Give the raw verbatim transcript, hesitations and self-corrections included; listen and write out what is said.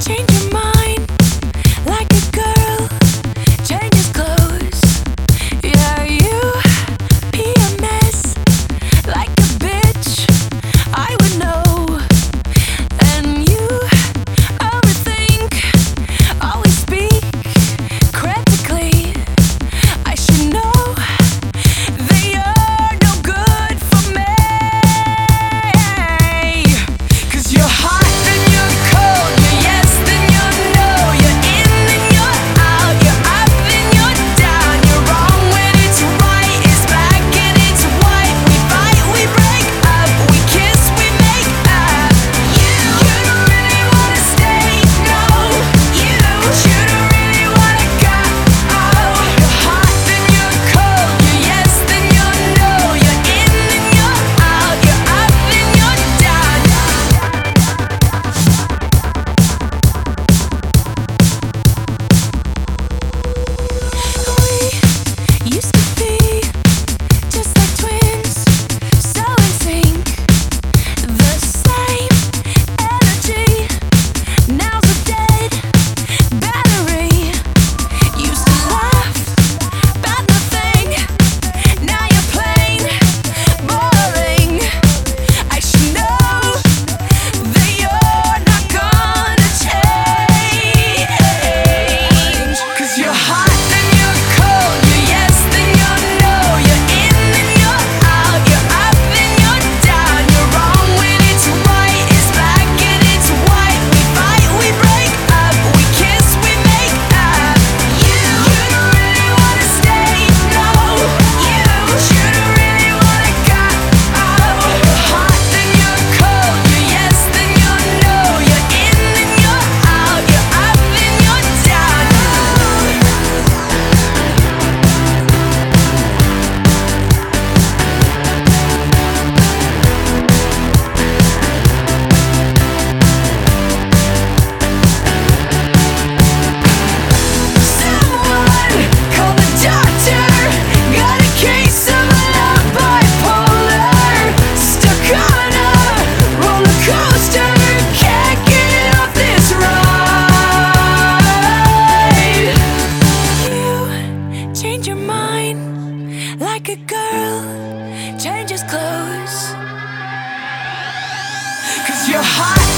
change your mind like a girl changes clothes. Yeah, you be a mess like a bitch, I would know. And you overthink, always speak critically. I should know that you're no good for me. 'Cause you're hot, then you're cold, you're yes, then you're no, you're in, then you're out, you're up, then you're down, you're wrong when it's right, it's black and it's white. We fight, we break up, we kiss, we make up. You, you don't really wanna stay, no. You, you don't really wanna go. Oh, you're hot, then you're cold, you're yes, then you're no, you're in, then you're out, you're up, then you're down. We used to be just like twins, so in sync, the same energy. Now's a dead battery. Used to laugh about nothing, now you're plain boring. I should know that you're not gonna change. 'Cause you're hot, then you're cold, you're yes, then you're no, you're in, then you're out, you're up, then you're down, you're wrong when it's right, it's black and it's white. We fight, we break up, we kiss, we make up. You, you don't really wanna stay, no. You, you don't really wanna go. Oh, you're hot, then you're cold, you're yes, then you're no, you're in, then you're out, you're up, then you're down. Someone call the doctor. Got a case of love bipolar. Stuck on a roller coaster. Can't get off this ride. You change your mind like a girl changes clothes. 'Cause you're hot,